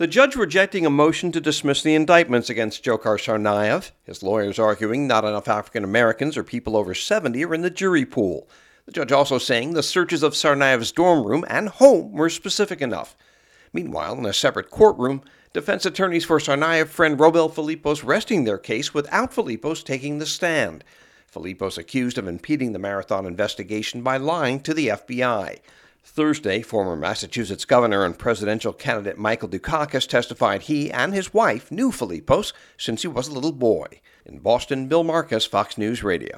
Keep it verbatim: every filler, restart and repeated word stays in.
The judge rejecting a motion to dismiss the indictments against Dzhokhar Tsarnaev. His lawyers arguing not enough African Americans or people over seventy are in the jury pool. The judge also saying the searches of Tsarnaev's dorm room and home were specific enough. Meanwhile, in a separate courtroom, defense attorneys for Tsarnaev friend Robel Filipos resting their case without Filipos taking the stand. Filipos accused of impeding the Marathon investigation by lying to the F B I. Thursday, former Massachusetts governor and presidential candidate Michael Dukakis testified he and his wife knew Filipos since he was a little boy. In Boston, Bill Marcus, Fox News Radio.